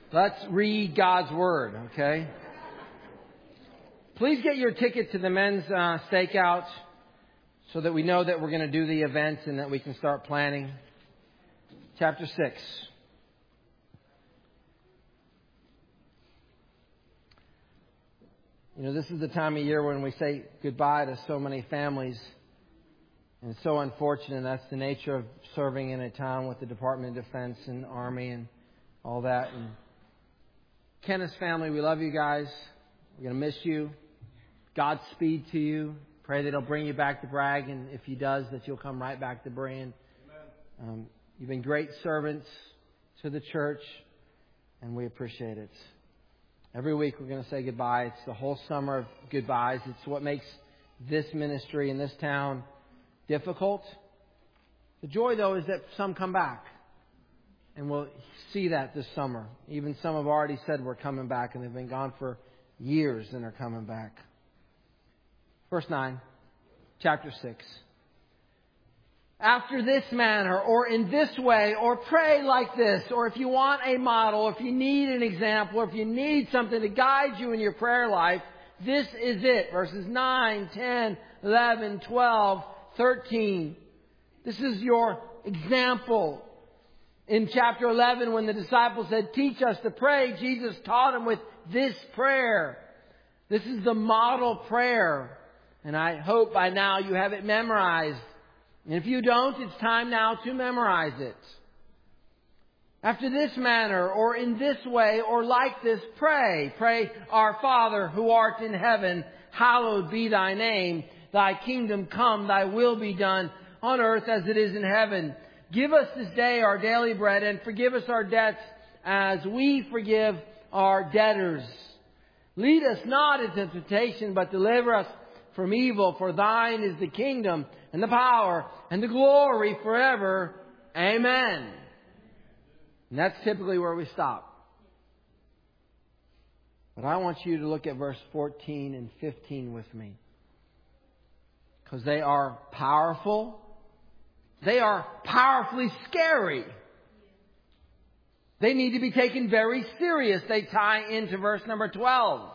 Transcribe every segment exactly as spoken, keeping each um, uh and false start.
Let's read God's Word, okay? Please get your ticket to the men's uh, stakeout so that we know that we're going to do the event and that we can start planning. Chapter six. You know, this is the time of year when we say goodbye to so many families. And it's so unfortunate. That's the nature of serving in a town with the Department of Defense and Army and all that. And Kenneth's family, we love you guys. We're going to miss you. Godspeed to you. Pray that He'll bring you back to Bragg. And if He does, that you'll come right back to Berean. Um, you've been great servants to the church. And we appreciate it. Every week we're going to say goodbye. It's the whole summer of goodbyes. It's what makes this ministry in this town difficult. The joy, though, is that some come back. And we'll see that this summer. Even some have already said we're coming back, and they've been gone for years and are coming back. Verse nine, chapter six. After this manner, or in this way, or pray like this, or if you want a model, or if you need an example, or if you need something to guide you in your prayer life, this is it. Verses nine, ten, eleven, twelve, thirteen. This is your example. In chapter eleven, when the disciples said, "Teach us to pray," Jesus taught them with this prayer. This is the model prayer. And I hope by now you have it memorized. And if you don't, it's time now to memorize it. After this manner, or in this way, or like this, pray. Pray, "Our Father, who art in heaven, hallowed be Thy name. Thy kingdom come, Thy will be done on earth as it is in heaven. Give us this day our daily bread, and forgive us our debts as we forgive our debtors. Lead us not into temptation, but deliver us from evil. For Thine is the kingdom, and the power, and the glory forever. Amen." And that's typically where we stop. But I want you to look at verse fourteen and fifteen with me. Because they are powerful. They are powerfully scary. They need to be taken very serious. They tie into verse number twelve.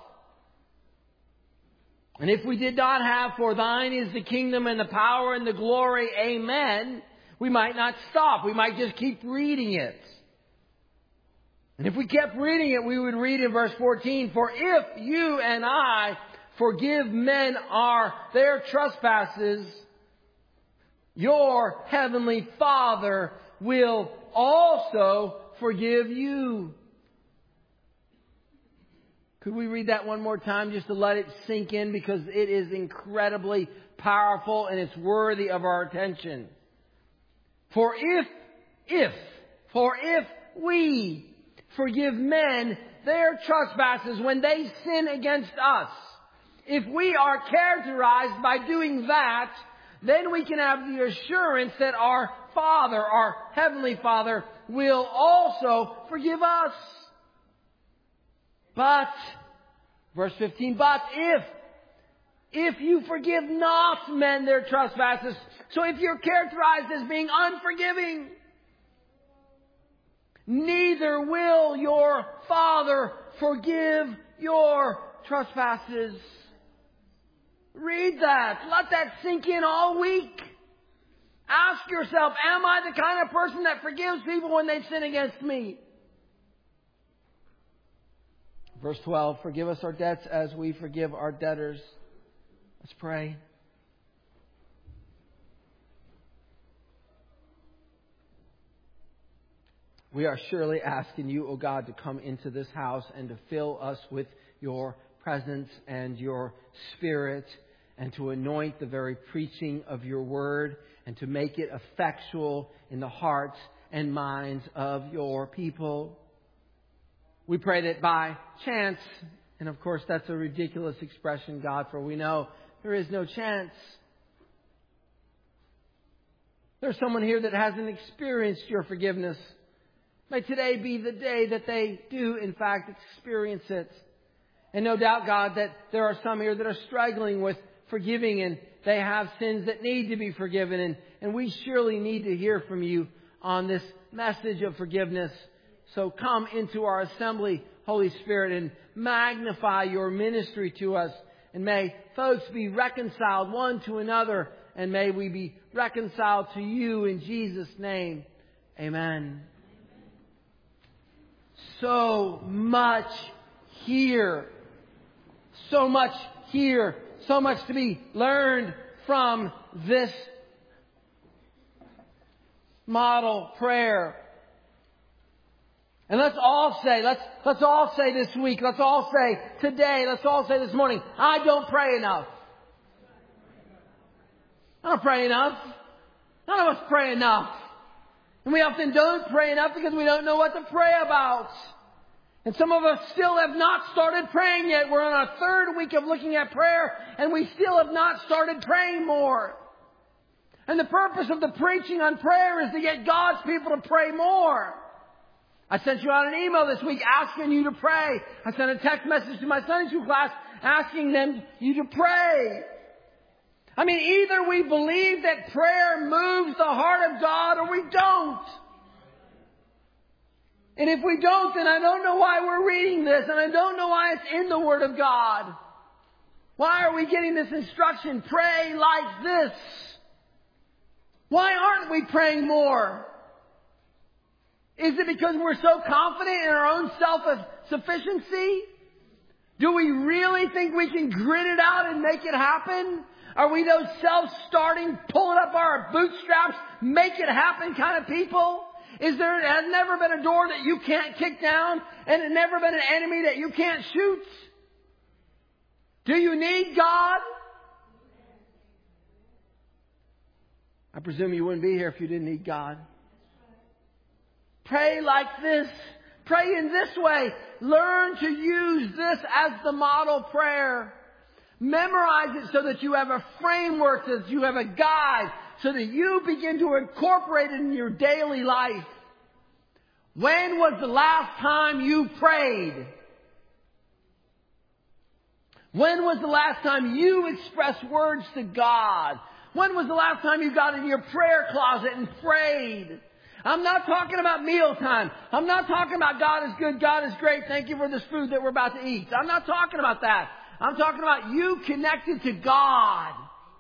And if we did not have "For Thine is the kingdom and the power and the glory, amen," we might not stop. We might just keep reading it. And if we kept reading it, we would read in verse fourteen, "For if you and I forgive men our their trespasses, your heavenly Father will also forgive you." Could we read that one more time just to let it sink in, because it is incredibly powerful and it's worthy of our attention. For if, if, for if we forgive men their trespasses when they sin against us, if we are characterized by doing that, then we can have the assurance that our Father, our Heavenly Father, will also forgive us. But, verse fifteen, "But if, if you forgive not men their trespasses," so if you're characterized as being unforgiving, "neither will your Father forgive your trespasses." Read that. Let that sink in all week. Ask yourself, am I the kind of person that forgives people when they sin against me? Verse twelve, "Forgive us our debts as we forgive our debtors." Let's pray. We are surely asking You, O God, to come into this house and to fill us with Your presence and Your Spirit, and to anoint the very preaching of Your word, and to make it effectual in the hearts and minds of Your people. We pray that by chance, and of course that's a ridiculous expression, God, for we know there is no chance. There's someone here that hasn't experienced Your forgiveness. May today be the day that they do, in fact, experience it. And no doubt, God, that there are some here that are struggling with forgiving, and they have sins that need to be forgiven. And, and we surely need to hear from You on this message of forgiveness. So come into our assembly, Holy Spirit, and magnify your ministry to us. And may folks be reconciled one to another. And may we be reconciled to you in Jesus' name. Amen. So much here. So much here. So much to be learned from this model prayer. And let's all say, let's, let's all say this week, let's all say today, let's all say this morning, I don't pray enough. I don't pray enough. None of us pray enough. And we often don't pray enough because we don't know what to pray about. And some of us still have not started praying yet. We're on our third week of looking at prayer, and we still have not started praying more. And the purpose of the preaching on prayer is to get God's people to pray more. I sent you out an email this week asking you to pray. I sent a text message to my Sunday school class asking them you to pray. I mean, either we believe that prayer moves the heart of God or we don't. And if we don't, then I don't know why we're reading this, and I don't know why it's in the Word of God. Why are we getting this instruction? Pray like this. Why aren't we praying more? Is it because we're so confident in our own self-sufficiency? Do we really think we can grit it out and make it happen? Are we those self-starting, pulling up our bootstraps, make it happen kind of people? Is there has never been a door that you can't kick down, and has never been an enemy that you can't shoot? Do you need God? I presume you wouldn't be here if you didn't need God. Pray like this. Pray in this way. Learn to use this as the model prayer. Memorize it so that you have a framework, so that you have a guide, so that you begin to incorporate it in your daily life. When was the last time you prayed? When was the last time you expressed words to God? When was the last time you got in your prayer closet and prayed? I'm not talking about mealtime. I'm not talking about God is good, God is great, thank you for this food that we're about to eat. I'm not talking about that. I'm talking about you connected to God.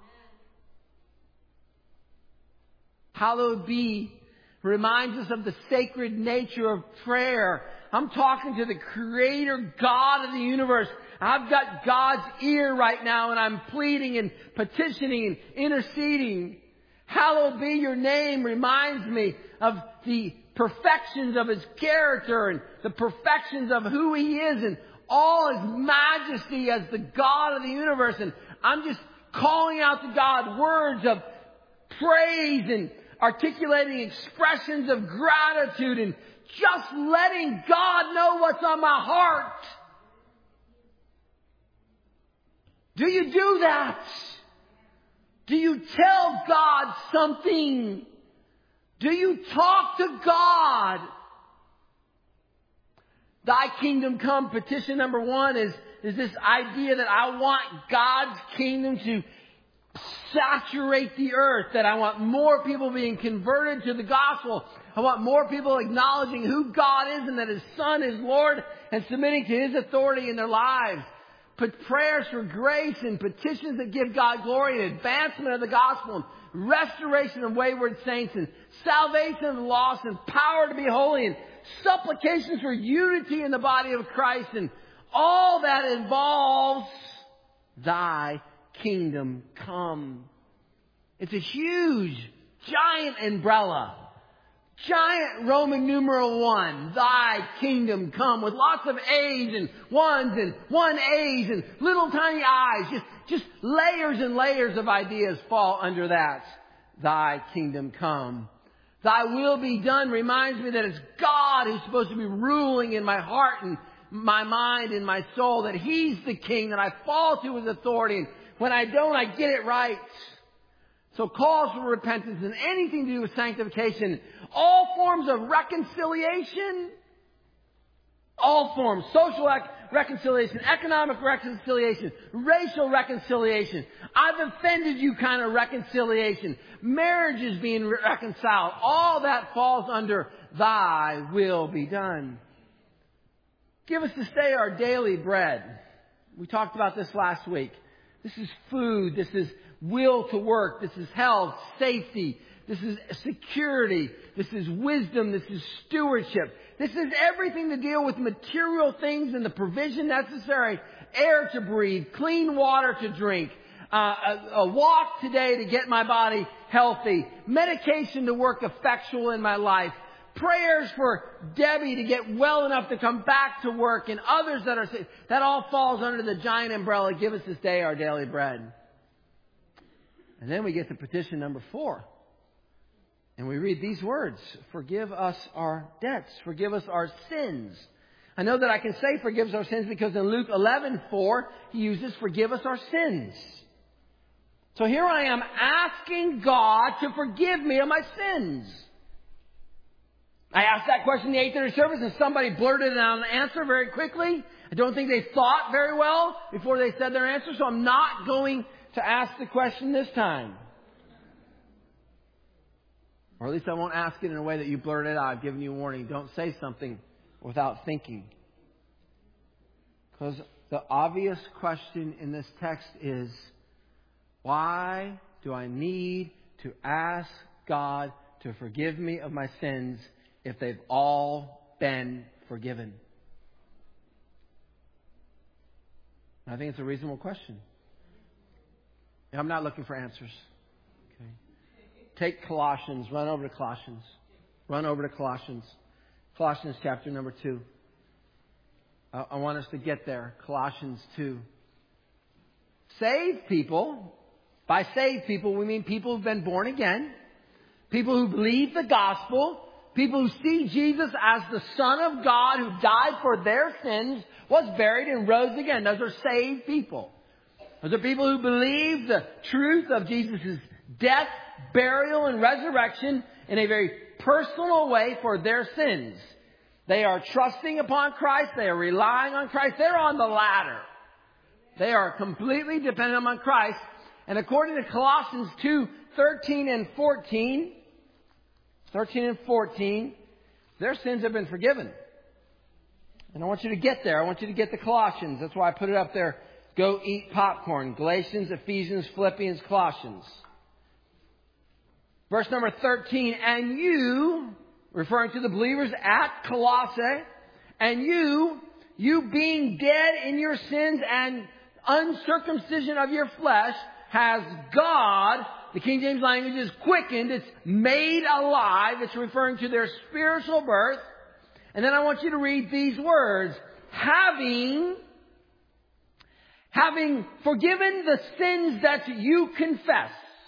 Hallowed be reminds us of the sacred nature of prayer. I'm talking to the Creator God of the universe. I've got God's ear right now, and I'm pleading and petitioning and interceding. Hallowed be your name reminds me of the perfections of His character and the perfections of who He is and all His majesty as the God of the universe. And I'm just calling out to God words of praise and articulating expressions of gratitude and just letting God know what's on my heart. Do you do that? Do you tell God something? Do you talk to God? Thy kingdom come, petition number one is, is this idea that I want God's kingdom to saturate the earth, that I want more people being converted to the gospel. I want more people acknowledging who God is and that His Son is Lord and submitting to His authority in their lives. But prayers for grace and petitions that give God glory and advancement of the gospel and restoration of wayward saints and salvation of the lost and power to be holy and supplications for unity in the body of Christ, and all that involves Thy kingdom come. It's a huge, giant umbrella. Giant Roman numeral one, Thy kingdom come, with lots of A's and ones and one A's and little tiny I's. Just, just layers and layers of ideas fall under that. Thy kingdom come. Thy will be done reminds me that it's God who's supposed to be ruling in my heart and my mind and my soul, that He's the king, that I fall to His authority, and when I don't, I get it right. So calls for repentance and anything to do with sanctification, all forms of reconciliation, all forms, social reconciliation, economic reconciliation, racial reconciliation, I've offended you kind of reconciliation, marriages being reconciled. All that falls under thy will be done. Give us this day our daily bread. We talked about this last week. This is food. This is will to work. This is health, safety. This is security. This is wisdom. This is stewardship. This is everything to deal with material things and the provision necessary. Air to breathe, clean water to drink, uh, a, a walk today to get my body healthy, medication to work effectual in my life, prayers for Debbie to get well enough to come back to work, and others that are sick. That all falls under the giant umbrella. Give us this day our daily bread. And then we get to petition number four. And we read these words: forgive us our debts. Forgive us our sins. I know that I can say forgive us our sins because in Luke eleven four, he uses forgive us our sins. So here I am asking God to forgive me of my sins. I asked that question in the eight thirty service and somebody blurted out an answer very quickly. I don't think they thought very well before they said their answer, so I'm not going to ask the question this time. Or at least I won't ask it in a way that you blurt it out. I've given you a warning. Don't say something without thinking. Because the obvious question in this text is, why do I need to ask God to forgive me of my sins if they've all been forgiven? I think it's a reasonable question. I'm not looking for answers. Okay. Take Colossians. Run over to Colossians. Run over to Colossians. Colossians chapter number two. Uh, I want us to get there. Colossians two. Saved people. By saved people, we mean people who've been born again. People who believe the gospel. People who see Jesus as the Son of God who died for their sins, was buried and rose again. Those are saved people. Those are people who believe the truth of Jesus' death, burial, and resurrection in a very personal way for their sins. They are trusting upon Christ. They are relying on Christ. They're on the ladder. They are completely dependent on Christ. And according to Colossians two, thirteen and fourteen, thirteen and fourteen, their sins have been forgiven. And I want you to get there. I want you to get to Colossians. That's why I put it up there. Go eat popcorn. Galatians, Ephesians, Philippians, Colossians. Verse number thirteen, and you, referring to the believers at Colossae, and you, you being dead in your sins and uncircumcision of your flesh, has God, the King James language is quickened, it's made alive, it's referring to their spiritual birth. And then I want you to read these words, having, having forgiven the sins that you confess.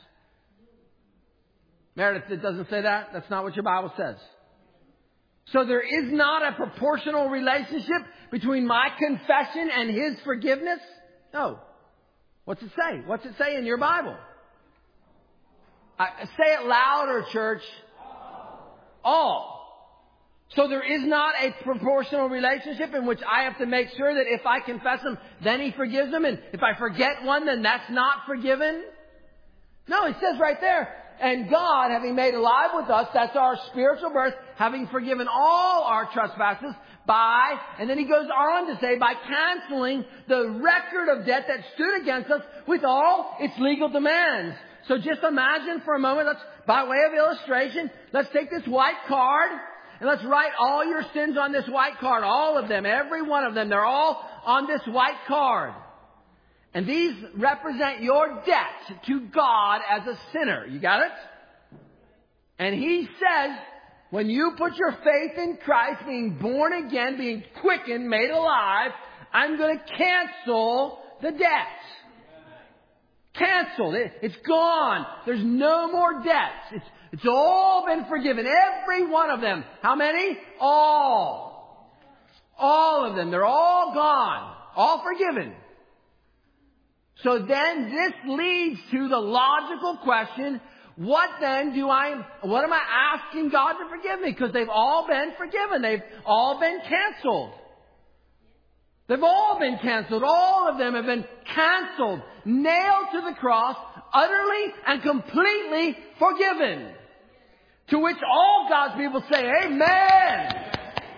Meredith, it doesn't say that. That's not what your Bible says. So there is not a proportional relationship between my confession and His forgiveness? No. What's it say? What's it say in your Bible? I, say it louder, church. All. So there is not a proportional relationship in which I have to make sure that if I confess Him, then He forgives them. And if I forget one, then that's not forgiven. No, it says right there, and God, having made alive with us, that's our spiritual birth, having forgiven all our trespasses by, and then he goes on to say, by canceling the record of debt that stood against us with all its legal demands. So just imagine for a moment, let's, by way of illustration, let's take this white card and let's write all your sins on this white card. All of them, every one of them, they're all on this white card. And these represent your debt to God as a sinner. You got it? And he says, when you put your faith in Christ, being born again, being quickened, made alive, I'm going to cancel the debt. Canceled. It, it's gone. There's no more debts. It's, it's all been forgiven. Every one of them. How many? All. All of them. They're all gone. All forgiven. So then this leads to the logical question, what then do I, what am I asking God to forgive me? Because they've all been forgiven. They've all been canceled. They've all been canceled. All of them have been canceled, nailed to the cross, utterly and completely forgiven. To which all God's people say, amen.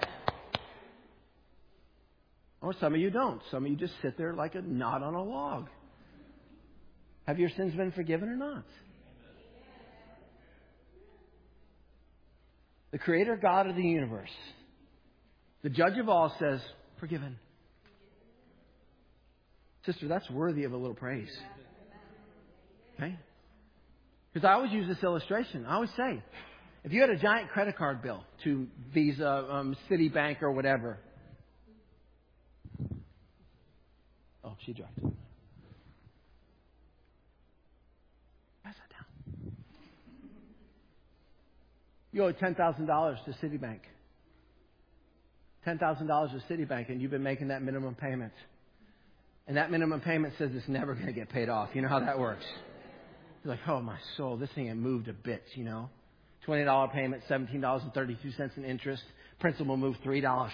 Or some of you don't. Some of you just sit there like a knot on a log. Have your sins been forgiven or not? The Creator God of the universe, the Judge of all, says, forgiven. Sister, that's worthy of a little praise. Okay? Because I always use this illustration. I always say, if you had a giant credit card bill to Visa, um, Citibank, or whatever. Oh, she dropped it. Pass that down. You owe ten thousand dollars to Citibank. ten thousand dollars to Citibank, and you've been making that minimum payment. And that minimum payment says it's never going to get paid off. You know how that works. You're like, oh, my soul, this thing ain't moved a bit, you know. twenty dollars payment, seventeen dollars and thirty-two cents in interest. Principal moved three dollars.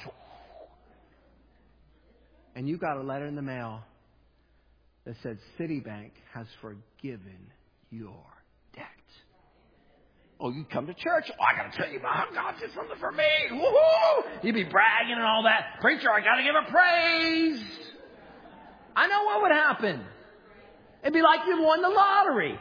And you got a letter in the mail that said Citibank has forgiven your debt. Oh, you come to church? Oh, I got to tell you about how God did something for me. Woohoo! You'd be bragging and all that. Preacher, I got to give a praise. I know what would happen. It'd be like you won the lottery.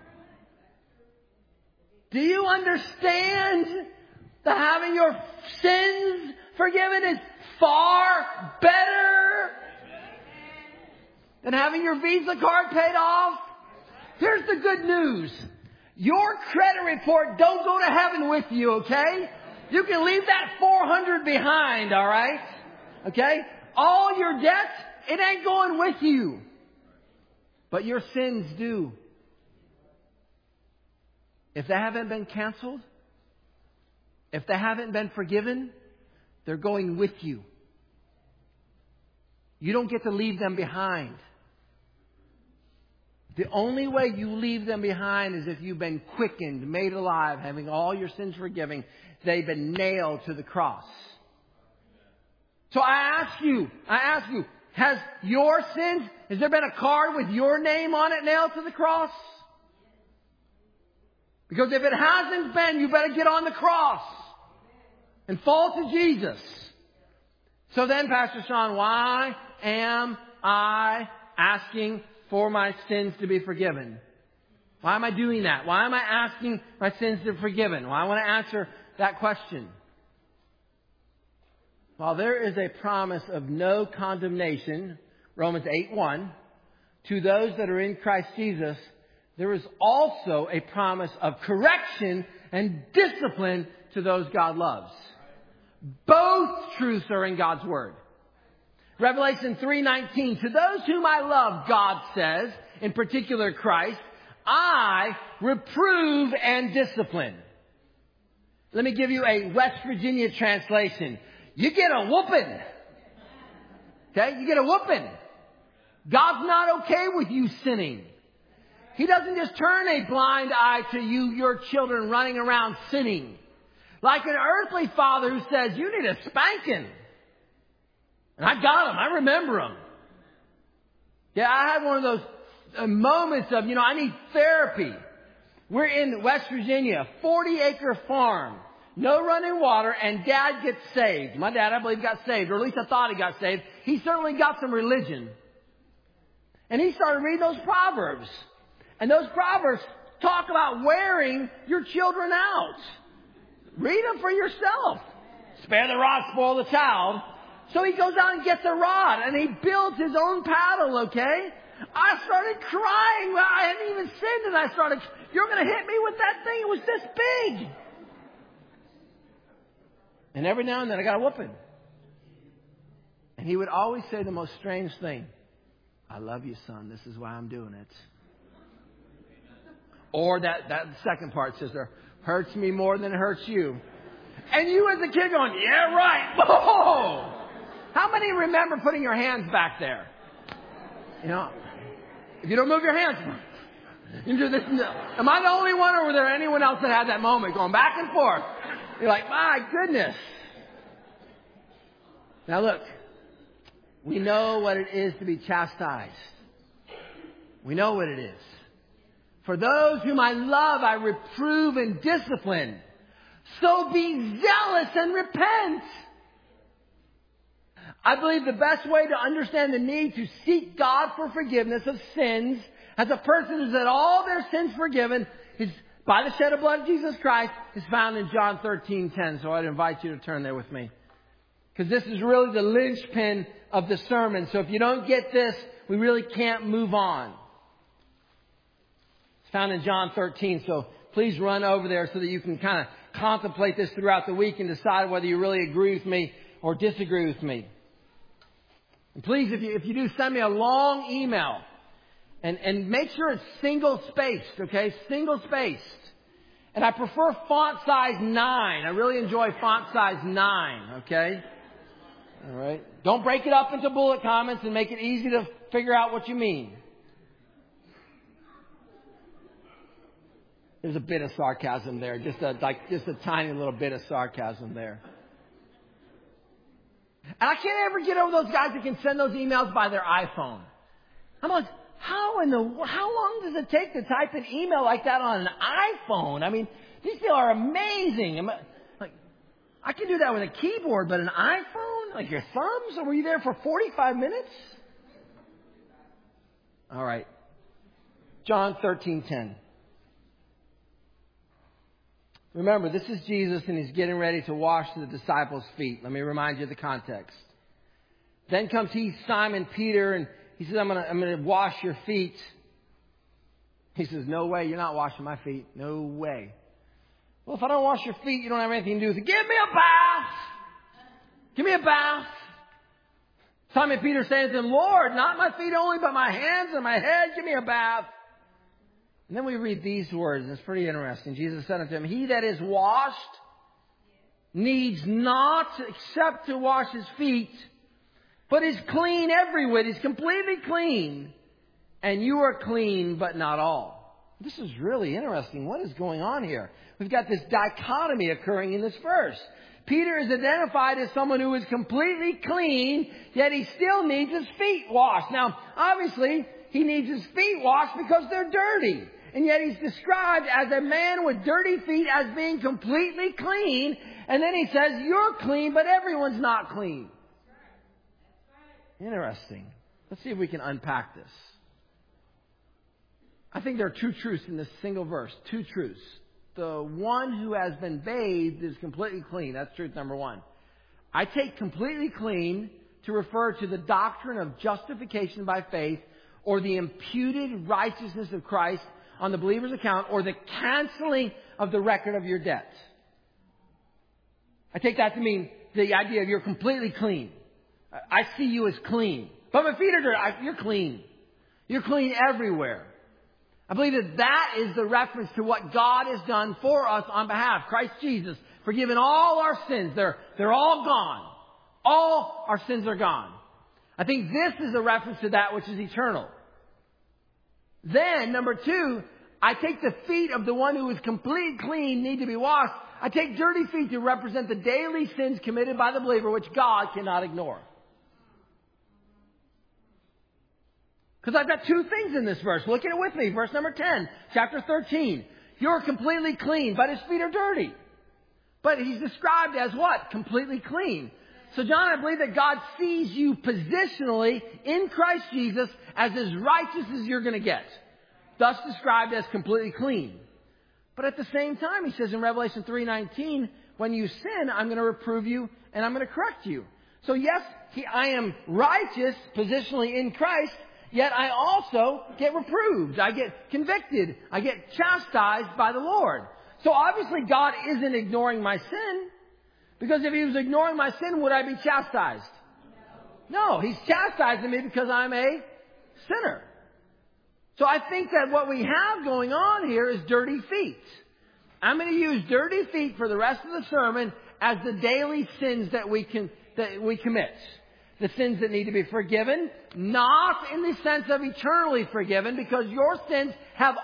Do you understand that having your sins forgiven is far better than having your Visa card paid off? Here's the good news. Your credit report don't go to heaven with you, okay? You can leave that four hundred behind, all right? Okay? All your debts, it ain't going with you. But your sins do. If they haven't been canceled, if they haven't been forgiven, they're going with you. You don't get to leave them behind. The only way you leave them behind is if you've been quickened, made alive, having all your sins forgiven. They've been nailed to the cross. So I ask you, I ask you, has your sins, has there been a card with your name on it nailed to the cross? Because if it hasn't been, you better get on the cross and fall to Jesus. So then, Pastor Sean, why am I asking for my sins to be forgiven? Why am I doing that? Why am I asking my sins to be forgiven? Well, I want to answer that question. While there is a promise of no condemnation, Romans eight one, to those that are in Christ Jesus, there is also a promise of correction and discipline to those God loves. Both truths are in God's Word. Revelation three nineteen, to those whom I love, God says, in particular Christ, I reprove and discipline. Let me give you a West Virginia translation. You get a whooping. Okay? You get a whooping. God's not okay with you sinning. He doesn't just turn a blind eye to you, your children running around sinning. Like an earthly father who says, you need a spanking. And I got him. I remember him. Yeah, I had one of those uh, moments of, you know, I need therapy. We're in West Virginia, forty acre farm. No running water, and Dad gets saved. My dad, I believe, got saved, or at least I thought he got saved. He certainly got some religion. And he started reading those Proverbs. And those Proverbs talk about wearing your children out. Read them for yourself. Spare the rod, spoil the child. So he goes out and gets a rod, and he builds his own paddle, okay? I started crying. I hadn't even sinned, and I started, you're going to hit me with that thing. It was this big. And every now and then I got a whooping. And he would always say the most strange thing. I love you, son. This is why I'm doing it. Or that, that second part, sister, hurts me more than it hurts you. And you as a kid going, yeah, right. Whoa! How many remember putting your hands back there? You know, if you don't move your hands, you do this. Am I the only one, or were there anyone else that had that moment going back and forth? You're like, my goodness. Now look, We know what it is to be chastised. We know what it is. For those whom I love, I reprove and discipline. So be zealous and repent. I believe the best way to understand the need to seek God for forgiveness of sins as a person who's had all their sins forgiven is by the shed of blood of Jesus Christ is found in John thirteen ten. So I'd invite you to turn there with me. Because this is really the linchpin of the sermon. So if you don't get this, we really can't move on. It's found in John thirteen. So please run over there so that you can kind of contemplate this throughout the week and decide whether you really agree with me or disagree with me. And please, if you, if you do, send me a long email. And, and make sure it's single spaced, okay? Single spaced. And I prefer font size nine. I really enjoy font size nine, okay? All right. Don't break it up into bullet comments and make it easy to figure out what you mean. There's a bit of sarcasm there. Just a, like, just a tiny little bit of sarcasm there. And I can't ever get over those guys that can send those emails by their iPhone. I'm like, how in the, how long does it take to type an email like that on an iPhone? I mean, these people are amazing. I'm, like, I can do that with a keyboard, but an iPhone? Like your thumbs? Or were you there for forty-five minutes? All right. John thirteen ten. Remember, this is Jesus and he's getting ready to wash the disciples' feet. Let me remind you of the context. Then comes he, Simon Peter, and he says, I'm going to I'm going to wash your feet. He says, no way, you're not washing my feet. No way. Well, if I don't wash your feet, you don't have anything to do with it. Give me a bath. Give me a bath. Simon Peter saying to him, Lord, not my feet only, but my hands and my head. Give me a bath. And then we read these words, and it's pretty interesting. Jesus said unto him, he that is washed needs not except to wash his feet, but is clean every whit. He's completely clean. And you are clean, but not all. This is really interesting. What is going on here? We've got this dichotomy occurring in this verse. Peter is identified as someone who is completely clean, yet he still needs his feet washed. Now, obviously, he needs his feet washed because they're dirty. And yet he's described as a man with dirty feet as being completely clean. And then he says, you're clean, but everyone's not clean. Interesting. Let's see if we can unpack this. I think there are two truths in this single verse. Two truths. The one who has been bathed is completely clean. That's truth number one. I take completely clean to refer to the doctrine of justification by faith or the imputed righteousness of Christ on the believer's account or the canceling of the record of your debt. I take that to mean the idea of you're completely clean. I see you as clean. But my feet are dirty. You're clean. You're clean everywhere. I believe that that is the reference to what God has done for us on behalf. Christ Jesus, forgiven all our sins. They're, they're all gone. All our sins are gone. I think this is a reference to that which is eternal. Then, number two, I take the feet of the one who is completely clean, need to be washed. I take dirty feet to represent the daily sins committed by the believer, which God cannot ignore. Because I've got two things in this verse. Look at it with me. Verse number ten, chapter thirteen. You're completely clean, but his feet are dirty. But he's described as what? Completely clean. So, John, I believe that God sees you positionally in Christ Jesus as as righteous as you're going to get. Thus described as completely clean. But at the same time, he says in Revelation three nineteen, when you sin, I'm going to reprove you and I'm going to correct you. So, yes, he, I am righteous positionally in Christ, yet I also get reproved. I get convicted. I get chastised by the Lord. So, obviously, God isn't ignoring my sin. Because if he was ignoring my sin, would I be chastised? No, he's chastising me because I'm a sinner. So I think that what we have going on here is dirty feet. I'm going to use dirty feet for the rest of the sermon as the daily sins that we can that we commit. The sins that need to be forgiven, not in the sense of eternally forgiven, because your sins have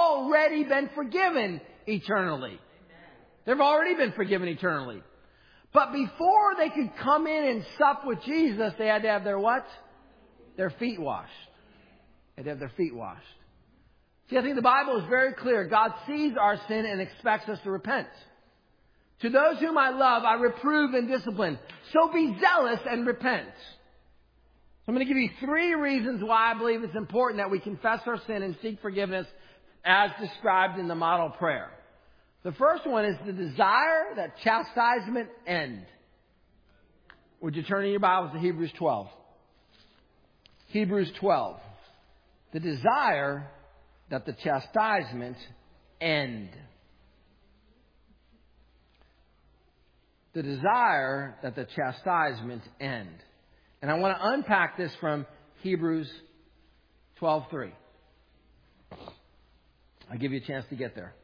already been forgiven eternally. They've already been forgiven eternally. But before they could come in and sup with Jesus, they had to have their what? Their feet washed. They had to have their feet washed. See, I think the Bible is very clear. God sees our sin and expects us to repent. To those whom I love, I reprove and discipline. So be zealous and repent. So I'm going to give you three reasons why I believe it's important that we confess our sin and seek forgiveness as described in the model prayer. The first one is the desire that chastisement end. Would you turn in your Bibles to Hebrews twelve? Hebrews twelve. The desire that the chastisement end. The desire that the chastisement end. And I want to unpack this from Hebrews twelve three. I'll give you a chance to get there.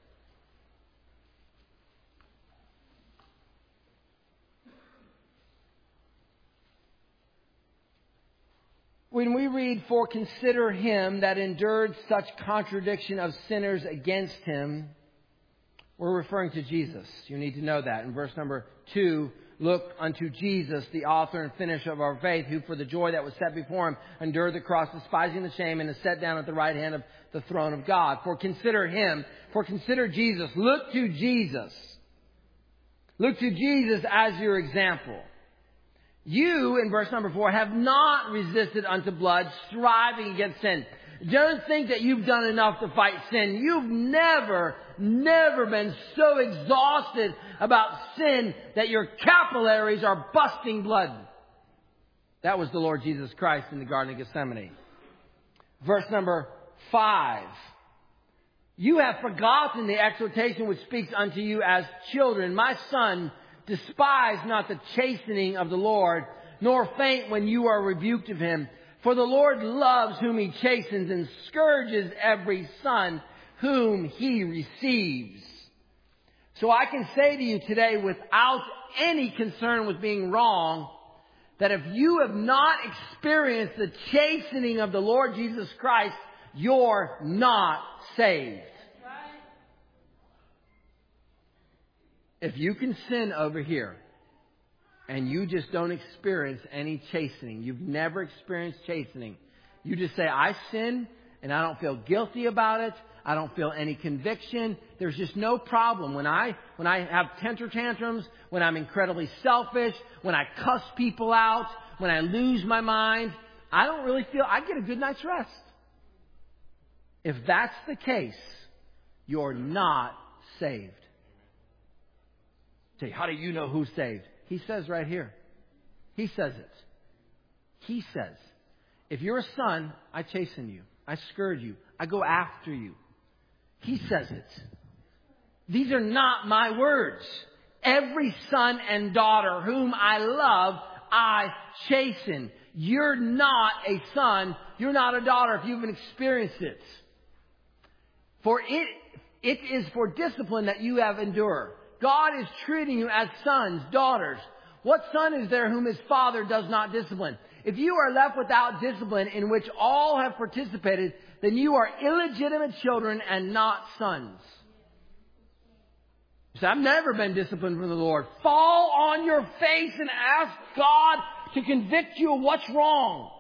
When we read, "For consider him that endured such contradiction of sinners against him," we're referring to Jesus. You need to know that. In verse number two, "Look unto Jesus, the author and finisher of our faith, who for the joy that was set before him endured the cross, despising the shame, and is set down at the right hand of the throne of God." For consider him. For consider Jesus. Look to Jesus. Look to Jesus as your example. You, in verse number four, have not resisted unto blood, striving against sin. Don't think that you've done enough to fight sin. You've never, never been so exhausted about sin that your capillaries are busting blood. That was the Lord Jesus Christ in the Garden of Gethsemane. Verse number five. You have forgotten the exhortation which speaks unto you as children. My son, despise not the chastening of the Lord, nor faint when you are rebuked of him. For the Lord loves whom he chastens and scourges every son whom he receives. So I can say to you today without any concern with being wrong, that if you have not experienced the chastening of the Lord Jesus Christ, you're not saved. If you can sin over here and you just don't experience any chastening, you've never experienced chastening, you just say, I sin and I don't feel guilty about it. I don't feel any conviction. There's just no problem. When I, when I have temper tantrums, when I'm incredibly selfish, when I cuss people out, when I lose my mind, I don't really feel, I get a good night's rest. If that's the case, you're not saved. Say, how do you know who's saved? He says right here. He says it. He says, if you're a son, I chasten you. I scourge you. I go after you. He says it. These are not my words. Every son and daughter whom I love, I chasten. You're not a son. You're not a daughter if you haven't experienced it. For it, it is for discipline that you have endured. God is treating you as sons, daughters. What son is there whom his father does not discipline? If you are left without discipline in which all have participated, then you are illegitimate children and not sons. You say, I've never been disciplined from the Lord. Fall on your face and ask God to convict you of what's wrong.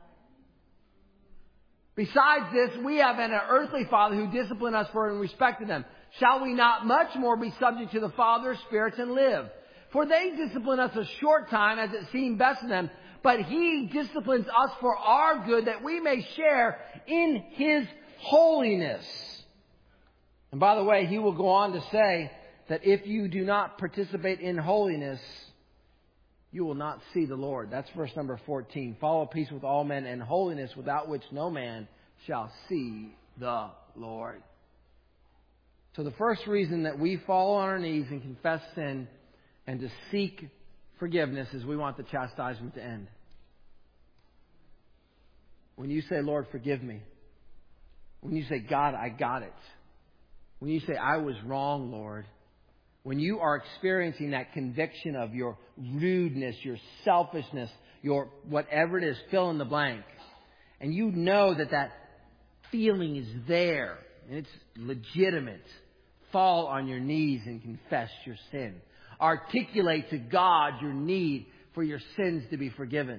Besides this, we have an earthly father who disciplined us for and respected them. Shall we not much more be subject to the Father of spirits and live? For they discipline us a short time as it seemed best to them, but he disciplines us for our good, that we may share in his holiness. And by the way, he will go on to say that if you do not participate in holiness, you will not see the Lord. That's verse number fourteen. Follow peace with all men and holiness, without which no man shall see the Lord. So the first reason that we fall on our knees and confess sin and to seek forgiveness is we want the chastisement to end. When you say, Lord, forgive me. When you say, God, I got it. When you say, I was wrong, Lord. When you are experiencing that conviction of your rudeness, your selfishness, your whatever it is, fill in the blank. And you know that that feeling is there and it's legitimate. Fall on your knees and confess your sin. articulate to God your need for your sins to be forgiven.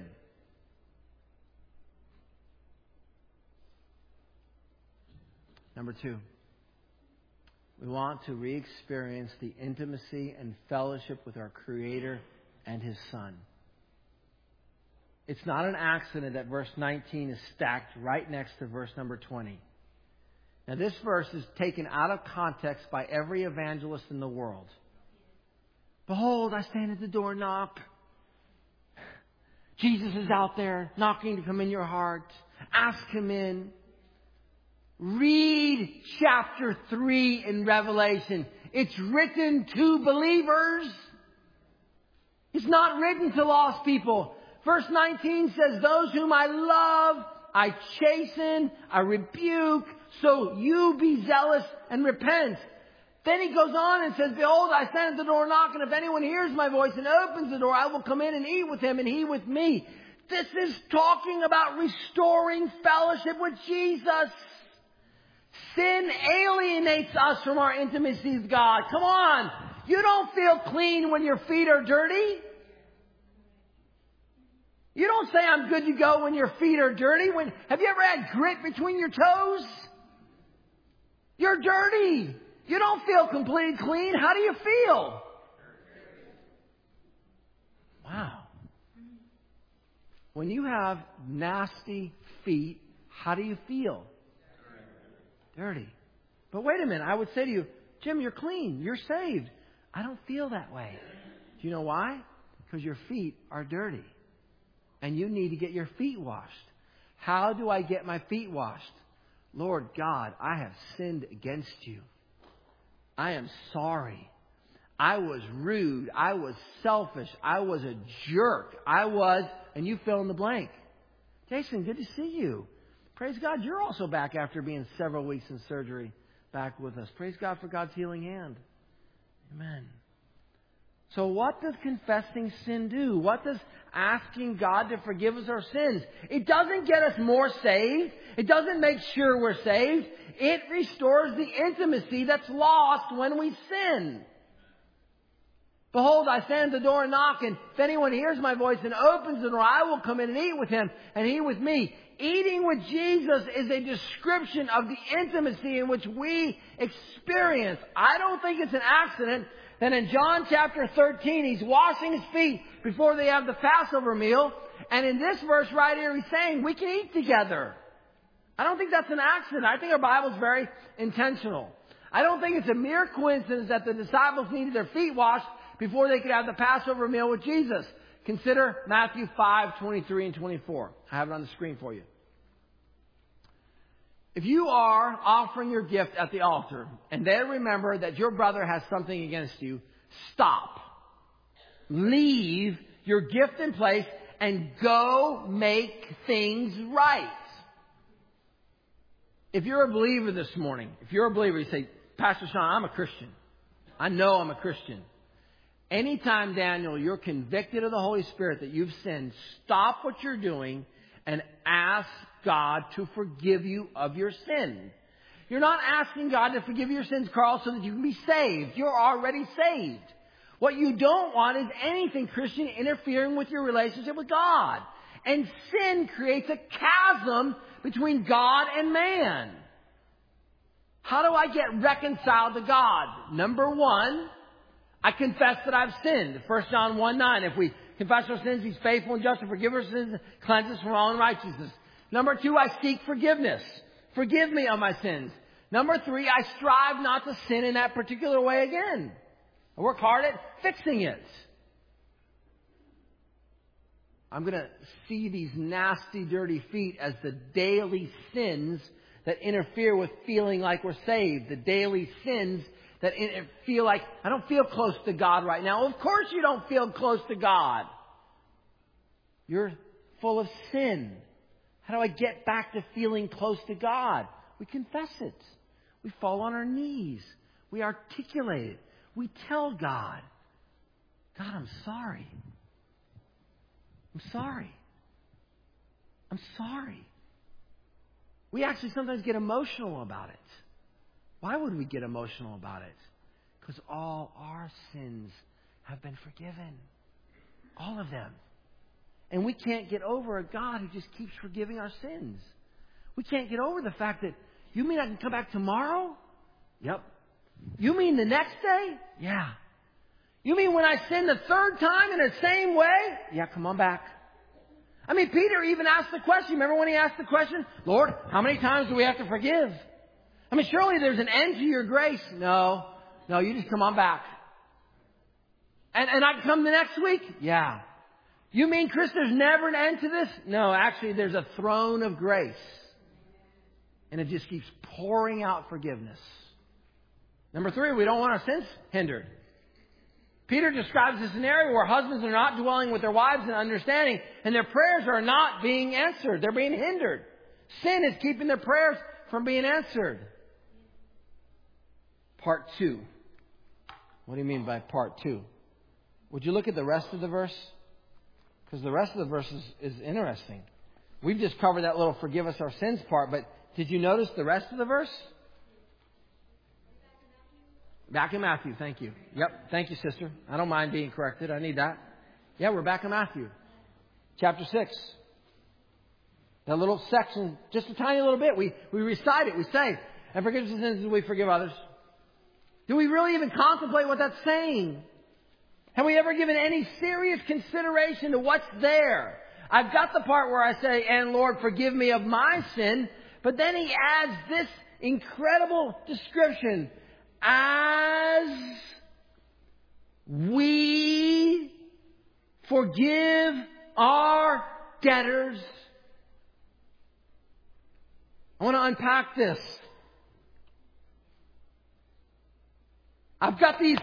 Number two, we want to re-experience the intimacy and fellowship with our Creator and His Son. It's not an accident that verse nineteen is stacked right next to verse number twenty. Now, this verse is taken out of context by every evangelist in the world. Behold, I stand at the door and knock. Jesus is out there knocking to come in your heart. Ask Him in. Read chapter three in Revelation. It's written to believers. It's not written to lost people. Verse nineteen says, those whom I love, I chasten, I rebuke, so you be zealous and repent. Then he goes on and says, behold, I stand at the door and knock, and if anyone hears my voice and opens the door, I will come in and eat with him and he with me. This is talking about restoring fellowship with Jesus. Sin alienates us from our intimacy with God. Come on. You don't feel clean when your feet are dirty. You don't say I'm good to go when your feet are dirty. When, have you ever had grit between your toes? You're dirty. You don't feel completely clean. How do you feel? Wow. When you have nasty feet, how do you feel? Dirty. But wait a minute. I would say to you, Jim, you're clean. You're saved. I don't feel that way. Do you know why? Because your feet are dirty. And you need to get your feet washed. How do I get my feet washed? Lord God, I have sinned against you. I am sorry. I was rude. I was selfish. I was a jerk. I was, and you fill in the blank. Jason, good to see you. Praise God, you're also back after being several weeks in surgery back with us. Praise God for God's healing hand. Amen. So what does confessing sin do? What does asking God to forgive us our sins? It doesn't get us more saved. It doesn't make sure we're saved. It restores the intimacy that's lost when we sin. Behold, I stand at the door and knock, and if anyone hears my voice and opens the door, I will come in and eat with him, and he with me. Eating with Jesus is a description of the intimacy in which we experience. I don't think it's an accident that in John chapter thirteen, he's washing his feet before they have the Passover meal. And in this verse right here, he's saying we can eat together. I don't think that's an accident. I think our Bible's very intentional. I don't think it's a mere coincidence that the disciples needed their feet washed before they could have the Passover meal with Jesus. Consider Matthew five, twenty-three and twenty-four. I have it on the screen for you. If you are offering your gift at the altar and then remember that your brother has something against you, stop. Leave your gift in place and go make things right. If you're a believer this morning, if you're a believer, you say, Pastor Sean, I'm a Christian. I know I'm a Christian. Anytime, Daniel, you're convicted of the Holy Spirit that you've sinned, stop what you're doing and ask God to forgive you of your sin. You're not asking God to forgive your sins, Carl, so that you can be saved. You're already saved. What you don't want is anything, Christian, interfering with your relationship with God. And sin creates a chasm between God and man. How do I get reconciled to God? Number one, I confess that I've sinned. First John one nine. If we confess our sins, He's faithful and just to forgive our sins and cleanse us from all unrighteousness. Number two, I seek forgiveness. Forgive me of my sins. Number three, I strive not to sin in that particular way again. I work hard at fixing it. I'm going to see these nasty, dirty feet as the daily sins that interfere with feeling like we're saved. The daily sins that feel like, I don't feel close to God right now. Of course you don't feel close to God. You're full of sin. How do I get back to feeling close to God? We confess it. We fall on our knees. We articulate it. We tell God, God, I'm sorry. I'm sorry. I'm sorry. We actually sometimes get emotional about it. Why would we get emotional about it? Because all our sins have been forgiven. All of them. And we can't get over a God who just keeps forgiving our sins. We can't get over the fact that, you mean I can come back tomorrow? Yep. You mean the next day? Yeah. You mean when I sin the third time in the same way? Yeah, come on back. I mean, Peter even asked the question. Remember when he asked the question? Lord, how many times do we have to forgive? I mean, surely there's an end to your grace. No. No, you just come on back. And, and I can come the next week? Yeah. You mean, Chris, there's never an end to this? No, actually, there's a throne of grace. And it just keeps pouring out forgiveness. Number three, we don't want our sins hindered. Peter describes a scenario where husbands are not dwelling with their wives in understanding, and their prayers are not being answered. They're being hindered. Sin is keeping their prayers from being answered. Part two. What do you mean by part two? Would you look at the rest of the verse? Because the rest of the verse is, is interesting. We've just covered that little forgive us our sins part, but did you notice the rest of the verse? Back in Matthew, thank you. Yep, thank you, sister. I don't mind being corrected. I need that. Yeah, we're back in Matthew. Chapter six. That little section, just a tiny little bit. We, we recite it. We say, and forgive us the sins as we forgive others. Do we really even contemplate what that's saying? Have we ever given any serious consideration to what's there? I've got the part where I say, and Lord, forgive me of my sin. But then he adds this incredible description. As we forgive our debtors. I want to unpack this. I've got these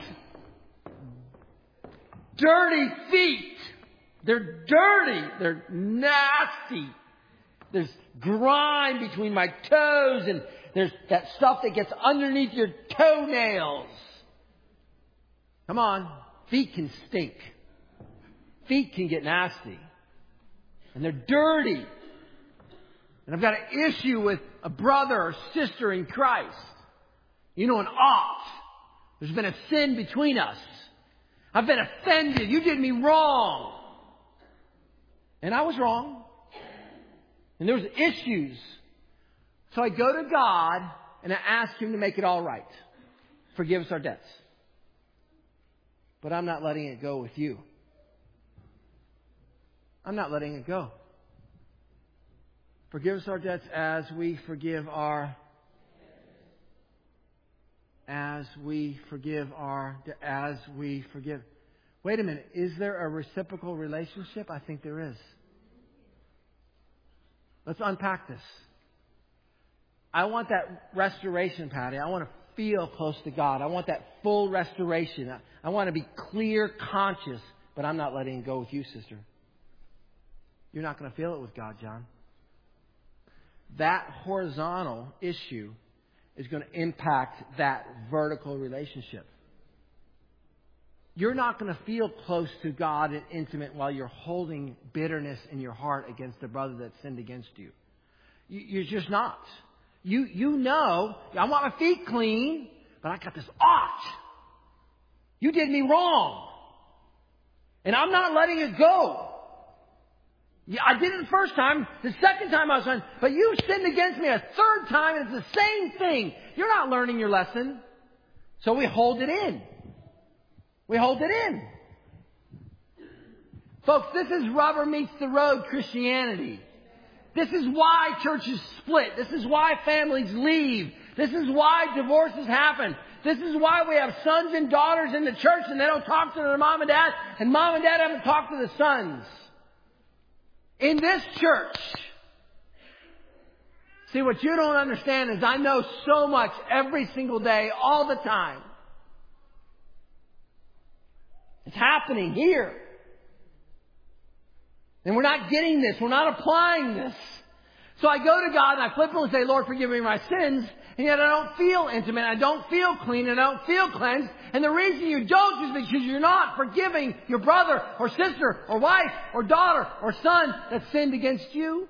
dirty feet. They're dirty. They're nasty. There's grime between my toes, and there's that stuff that gets underneath your toenails. Come on. Feet can stink. Feet can get nasty. And they're dirty. And I've got an issue with a brother or sister in Christ. You know, an ought. There's been a sin between us. I've been offended. You did me wrong. And I was wrong. And there was issues. So I go to God and I ask Him to make it all right. Forgive us our debts. But I'm not letting it go with you. I'm not letting it go. Forgive us our debts as we forgive our... As we forgive our... As we forgive... Wait a minute. Is there a reciprocal relationship? I think there is. Let's unpack this. I want that restoration, Patty. I want to feel close to God. I want that full restoration. I want to be clear, conscious, but I'm not letting it go with you, sister. You're not going to feel it with God, John. That horizontal issue is going to impact that vertical relationship. You're not going to feel close to God and intimate while you're holding bitterness in your heart against a brother that sinned against you. You're just not. You you know, I want my feet clean, but I got this ought. You did me wrong. And I'm not letting it go. Yeah, I did it the first time. The second time I was on, but you sinned against me a third time, and it's the same thing. You're not learning your lesson. So we hold it in. We hold it in. Folks, this is rubber meets the road Christianity. This is why churches split. This is why families leave. This is why divorces happen. This is why we have sons and daughters in the church and they don't talk to their mom and dad, and mom and dad haven't talked to the sons. In this church, see, what you don't understand is I know so much every single day, all the time. It's happening here. And we're not getting this. We're not applying this. So I go to God and I flip him and say, Lord, forgive me my sins. And yet I don't feel intimate. I don't feel clean. And I don't feel cleansed. And the reason you don't is because you're not forgiving your brother or sister or wife or daughter or son that sinned against you.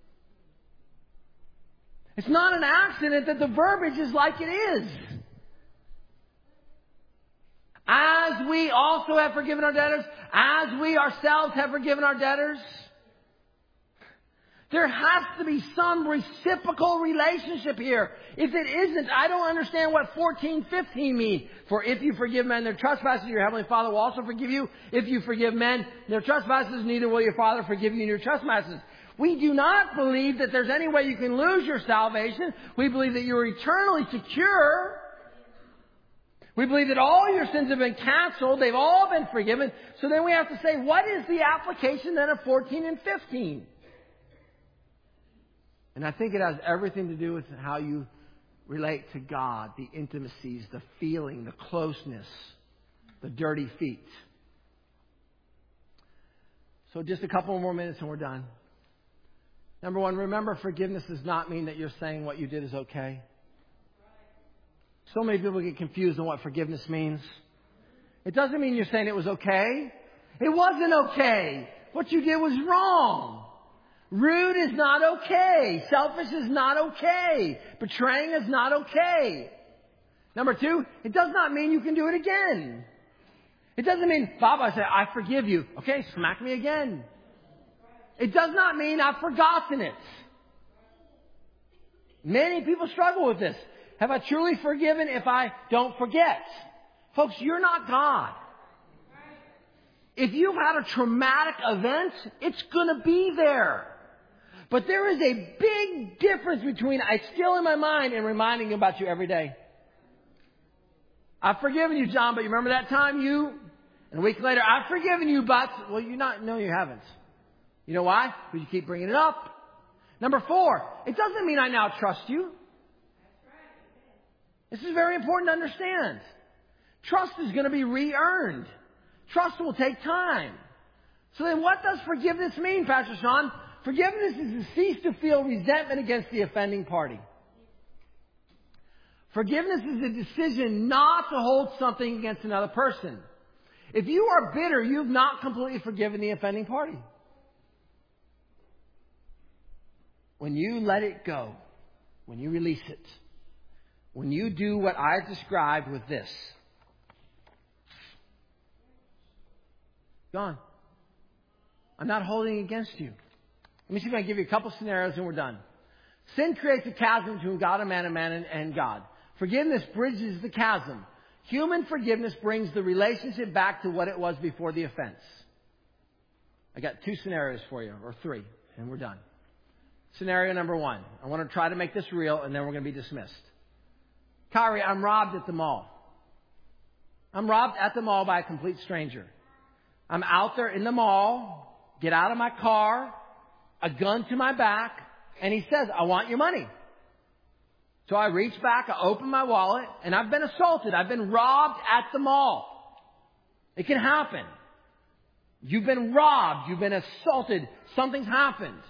It's not an accident that the verbiage is like it is. As we also have forgiven our debtors, as we ourselves have forgiven our debtors. There has to be some reciprocal relationship here. If it isn't, I don't understand what fourteen fifteen mean. For if you forgive men their trespasses, your heavenly Father will also forgive you. If you forgive men their trespasses, neither will your Father forgive you your trespasses. We do not believe that there's any way you can lose your salvation. We believe that you're eternally secure. We believe that all your sins have been canceled. They've all been forgiven. So then we have to say, what is the application then of fourteen and fifteen? And I think it has everything to do with how you relate to God, the intimacies, the feeling, the closeness, the dirty feet. So just a couple more minutes and we're done. Number one, remember, forgiveness does not mean that you're saying what you did is okay. So many people get confused on what forgiveness means. It doesn't mean you're saying it was okay. It wasn't okay. What you did was wrong. Rude is not okay. Selfish is not okay. Betraying is not okay. Number two, it does not mean you can do it again. It doesn't mean, Bob, I say, I forgive you. Okay, smack me again. It does not mean I've forgotten it. Many people struggle with this. Have I truly forgiven if I don't forget? Folks, you're not God. If you've had a traumatic event, it's going to be there. But there is a big difference between it's still in my mind and reminding about you every day. I've forgiven you, John, but you remember that time you, and a week later, I've forgiven you, but, well, you not, no, you haven't. You know why? Because you keep bringing it up. Number four, it doesn't mean I now trust you. This is very important to understand. Trust is going to be re-earned. Trust will take time. So then what does forgiveness mean, Pastor Sean? Forgiveness is to cease to feel resentment against the offending party. Forgiveness is a decision not to hold something against another person. If you are bitter, you've not completely forgiven the offending party. When you let it go, when you release it, when you do what I described with this, gone. I'm not holding it against you. Let me see if I can give you a couple scenarios and we're done. Sin creates a chasm between God and man and man and, and God. Forgiveness bridges the chasm. Human forgiveness brings the relationship back to what it was before the offense. I got two scenarios for you, or three, and we're done. Scenario number one. I want to try to make this real and then we're going to be dismissed. Kyrie, I'm robbed at the mall. I'm robbed at the mall by a complete stranger. I'm out there in the mall, get out of my car, a gun to my back, and he says, I want your money. So I reach back, I open my wallet, and I've been assaulted. I've been robbed at the mall. It can happen. You've been robbed. You've been assaulted. Something's happened.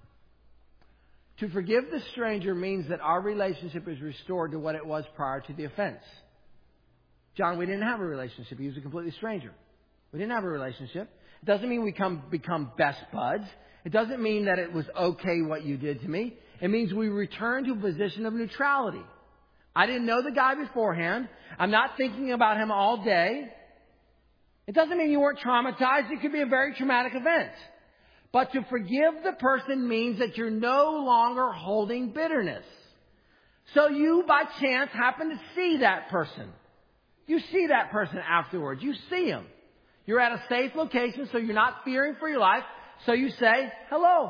To forgive the stranger means that our relationship is restored to what it was prior to the offense. John, we didn't have a relationship. He was a completely stranger. We didn't have a relationship. It doesn't mean we come, become best buds. It doesn't mean that it was okay what you did to me. It means we return to a position of neutrality. I didn't know the guy beforehand. I'm not thinking about him all day. It doesn't mean you weren't traumatized. It could be a very traumatic event. But to forgive the person means that you're no longer holding bitterness. So you, by chance, happen to see that person. You see that person afterwards. You see him. You're at a safe location, so you're not fearing for your life. So you say, hello.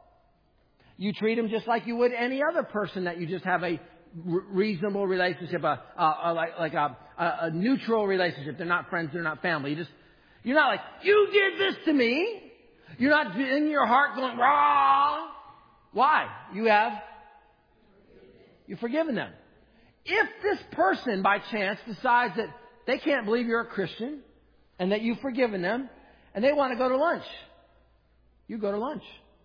You treat him just like you would any other person that you just have a reasonable relationship, a, a, a, like, like a, a, a neutral relationship. They're not friends, they're not family. You just, you're not like, you did this to me. You're not in your heart going, raw. Why? You have, you've forgiven them. If this person, by chance, decides that they can't believe you're a Christian and that you've forgiven them and they want to go to lunch, you go to lunch.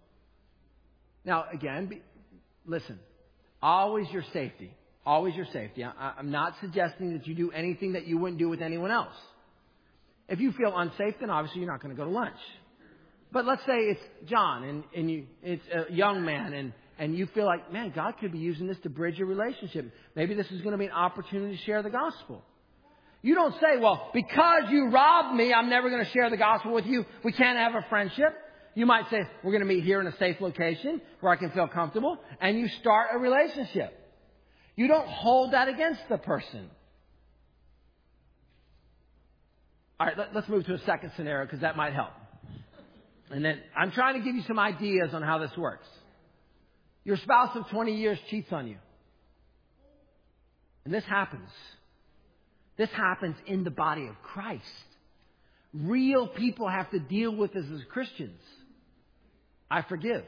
Now, again, be, listen, always your safety. Always your safety. I, I'm not suggesting that you do anything that you wouldn't do with anyone else. If you feel unsafe, then obviously you're not going to go to lunch. But let's say it's John and, and you, it's a young man and, and you feel like, man, God could be using this to bridge a relationship. Maybe this is going to be an opportunity to share the gospel. You don't say, well, because you robbed me, I'm never going to share the gospel with you. We can't have a friendship. You might say, we're going to meet here in a safe location where I can feel comfortable. And you start a relationship. You don't hold that against the person. All right, let, let's move to a second scenario because that might help. And then I'm trying to give you some ideas on how this works. Your spouse of twenty years cheats on you. And this happens. This happens in the body of Christ. Real people have to deal with this as Christians. I forgive.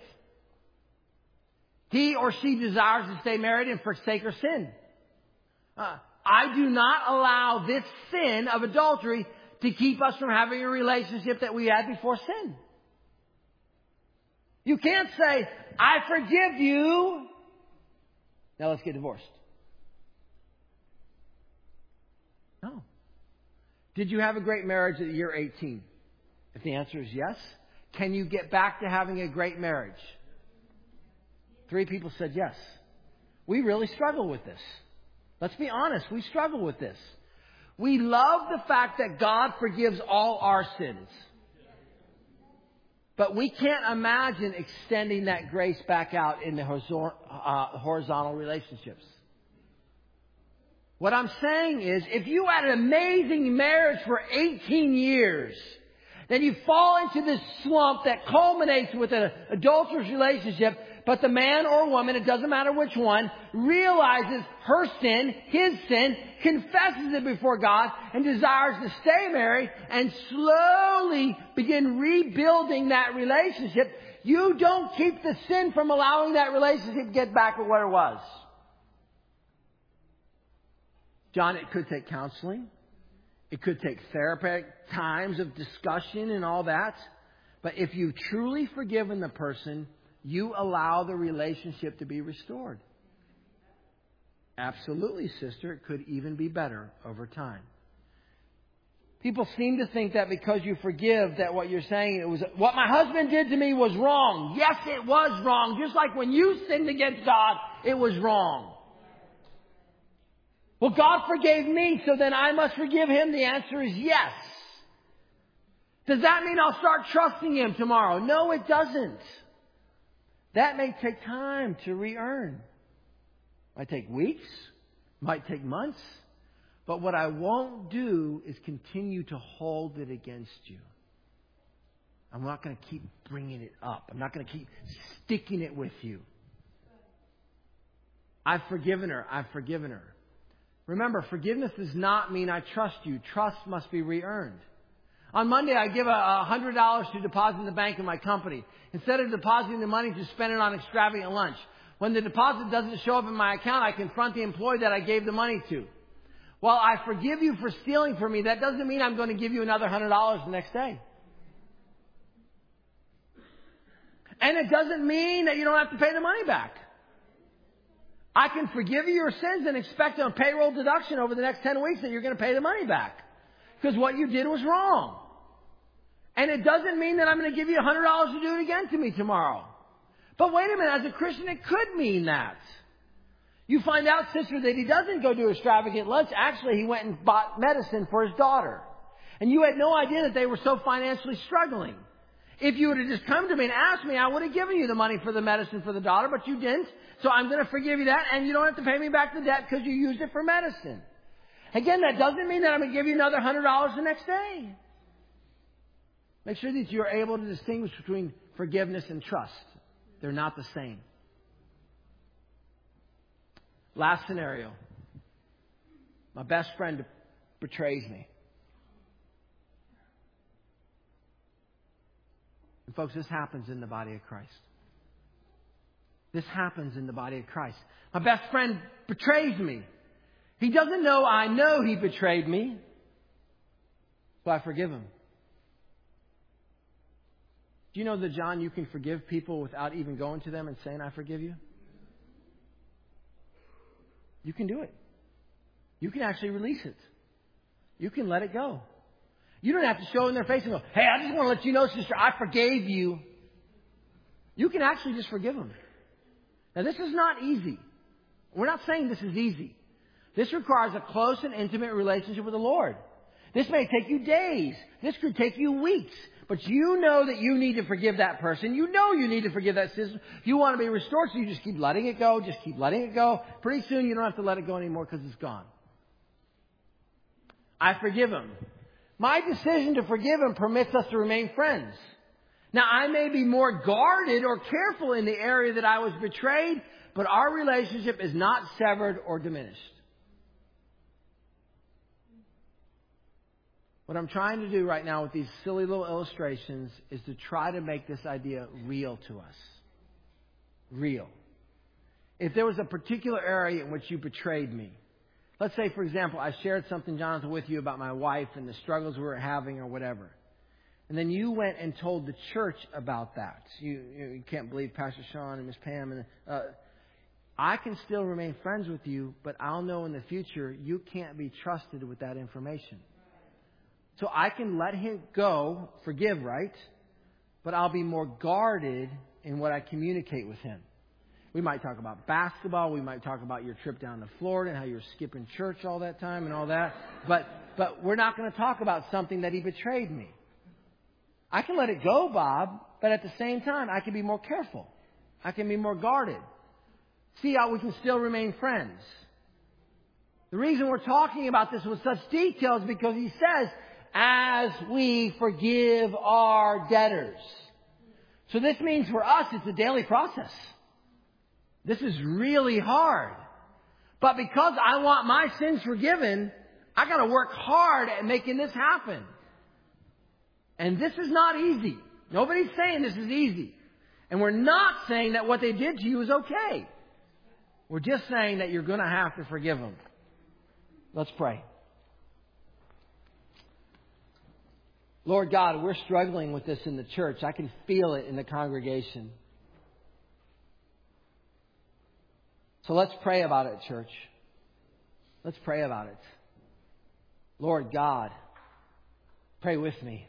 He or she desires to stay married and forsake her sin. Uh, I do not allow this sin of adultery to keep us from having a relationship that we had before sin. You can't say, I forgive you. Now let's get divorced. No. Did you have a great marriage at year eighteen? If the answer is yes, can you get back to having a great marriage? Three people said yes. We really struggle with this. Let's be honest. We struggle with this. We love the fact that God forgives all our sins. But we can't imagine extending that grace back out in the horizontal relationships. What I'm saying is, if you had an amazing marriage for eighteen years, then you fall into this slump that culminates with an adulterous relationship, but the man or woman, it doesn't matter which one, realizes her sin, his sin, confesses it before God, and desires to stay married and slowly begin rebuilding that relationship. You don't keep the sin from allowing that relationship to get back to what it was. John, it could take counseling. It could take therapeutic times of discussion and all that. But if you've truly forgiven the person, you allow the relationship to be restored. Absolutely, sister. It could even be better over time. People seem to think that because you forgive, that what you're saying, it was what my husband did to me was wrong. Yes, it was wrong. Just like when you sinned against God, it was wrong. Well, God forgave me, so then I must forgive him. The answer is yes. Does that mean I'll start trusting him tomorrow? No, it doesn't. That may take time to re-earn. Might take weeks, might take months. But what I won't do is continue to hold it against you. I'm not going to keep bringing it up. I'm not going to keep sticking it with you. I've forgiven her. I've forgiven her. Remember, forgiveness does not mean I trust you. Trust must be re-earned. On Monday, I give a one hundred dollars to deposit in the bank in my company. Instead of depositing the money to spend it on extravagant lunch. When the deposit doesn't show up in my account, I confront the employee that I gave the money to. Well, I forgive you for stealing from me. That doesn't mean I'm going to give you another one hundred dollars the next day. And it doesn't mean that you don't have to pay the money back. I can forgive you your sins and expect a payroll deduction over the next ten weeks that you're going to pay the money back. Because what you did was wrong. And it doesn't mean that I'm going to give you one hundred dollars to do it again to me tomorrow. But wait a minute, as a Christian, it could mean that. You find out, sister, that he doesn't go to extravagant lunch. Actually, he went and bought medicine for his daughter. And you had no idea that they were so financially struggling. If you would have just come to me and asked me, I would have given you the money for the medicine for the daughter, but you didn't. So I'm going to forgive you that, and you don't have to pay me back the debt because you used it for medicine. Again, that doesn't mean that I'm going to give you another one hundred dollars the next day. Make sure that you're able to distinguish between forgiveness and trust. They're not the same. Last scenario. My best friend betrays me. And folks, this happens in the body of Christ. This happens in the body of Christ. My best friend betrays me. He doesn't know I know he betrayed me. So I forgive him. Do you know that, John, you can forgive people without even going to them and saying, I forgive you? You can do it. You can actually release it. You can let it go. You don't have to show it in their face and go, hey, I just want to let you know, sister, I forgave you. You can actually just forgive them. Now, this is not easy. We're not saying this is easy. This requires a close and intimate relationship with the Lord. This may take you days. This could take you weeks. But you know that you need to forgive that person. You know you need to forgive that sister. You want to be restored, so you just keep letting it go. Just keep letting it go. Pretty soon you don't have to let it go anymore because it's gone. I forgive him. My decision to forgive him permits us to remain friends. Now, I may be more guarded or careful in the area that I was betrayed, but our relationship is not severed or diminished. What I'm trying to do right now with these silly little illustrations is to try to make this idea real to us. Real. If there was a particular area in which you betrayed me, let's say, for example, I shared something, Jonathan, with you about my wife and the struggles we were having or whatever. And then you went and told the church about that. You, you can't believe Pastor Sean and Miss Pam. And uh, I can still remain friends with you, but I'll know in the future you can't be trusted with that information. So I can let him go, forgive, right? But I'll be more guarded in what I communicate with him. We might talk about basketball. We might talk about your trip down to Florida and how you're skipping church all that time and all that. But but we're not going to talk about something that he betrayed me. I can let it go, Bob, but at the same time, I can be more careful. I can be more guarded. See how we can still remain friends. The reason we're talking about this with such detail is because he says, as we forgive our debtors. So this means for us, it's a daily process. This is really hard. But because I want my sins forgiven, I got to work hard at making this happen. And this is not easy. Nobody's saying this is easy. And we're not saying that what they did to you is okay. We're just saying that you're going to have to forgive them. Let's pray. Lord God, we're struggling with this in the church. I can feel it in the congregation. So let's pray about it, church. Let's pray about it. Lord God, pray with me.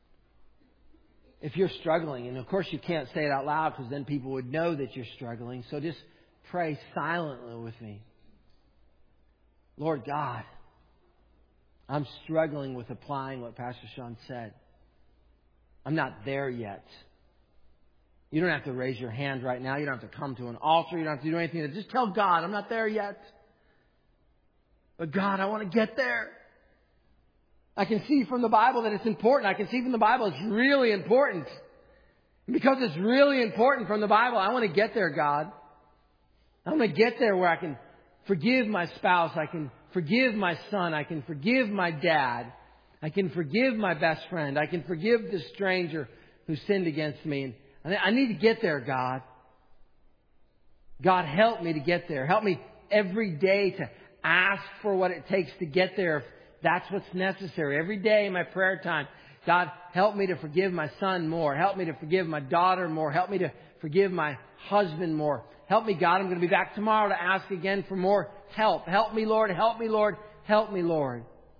If you're struggling, and of course you can't say it out loud because then people would know that you're struggling. So just pray silently with me. Lord God, I'm struggling with applying what Pastor Sean said. I'm not there yet. You don't have to raise your hand right now. You don't have to come to an altar. You don't have to do anything. Just tell God, I'm not there yet. But God, I want to get there. I can see from the Bible that it's important. I can see from the Bible it's really important. And because it's really important from the Bible, I want to get there, God. I want to get there where I can forgive my spouse. I can forgive my son. I can forgive my dad. I can forgive my best friend. I can forgive the stranger who sinned against me. And I need to get there, God. God, help me to get there. Help me every day to ask for what it takes to get there if that's what's necessary. Every day in my prayer time, God, help me to forgive my son more. Help me to forgive my daughter more. Help me to forgive my husband more. Help me, God. I'm going to be back tomorrow to ask again for more help. Help me, Lord. Help me, Lord. Help me, Lord.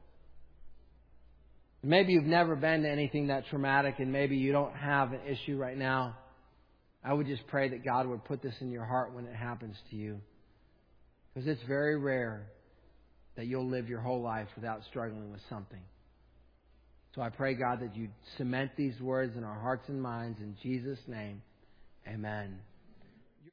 Maybe you've never been to anything that traumatic and maybe you don't have an issue right now. I would just pray that God would put this in your heart when it happens to you. Because it's very rare that you'll live your whole life without struggling with something. So I pray, God, that you cement these words in our hearts and minds. In Jesus' name, amen.